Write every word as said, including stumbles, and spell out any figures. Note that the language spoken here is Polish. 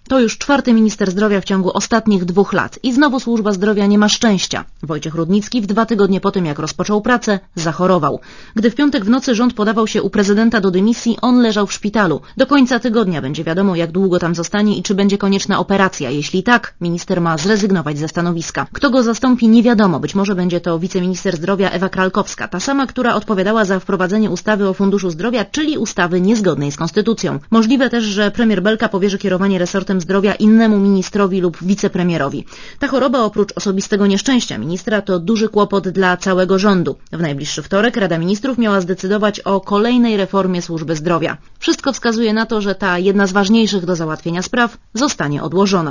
To już czwarty minister zdrowia w ciągu ostatnich dwóch lat i znowu służba zdrowia nie ma szczęścia. Wojciech Rudnicki w dwa tygodnie po tym, jak rozpoczął pracę, zachorował. Gdy w piątek w nocy rząd podawał się u prezydenta do dymisji, on leżał w szpitalu. Do końca tygodnia będzie wiadomo, jak długo tam zostanie i czy będzie konieczna operacja. Jeśli tak, minister ma zrezygnować ze stanowiska. Kto go zastąpi, nie wiadomo. Być może będzie to wiceminister zdrowia Ewa Kralkowska, ta sama, która odpowiadała za wprowadzenie ustawy o Funduszu Zdrowia, czyli ustawy niezgodnej z konstytucją. Możliwe też, że premier Belka powierzy kierowanie resortem zdrowia innemu ministrowi lub wicepremierowi. Ta choroba oprócz osobistego nieszczęścia ministra to duży kłopot dla całego rządu. W najbliższy wtorek Rada Ministrów miała zdecydować o kolejnej reformie służby zdrowia. Wszystko wskazuje na to, że ta jedna z ważniejszych do załatwienia spraw zostanie odłożona.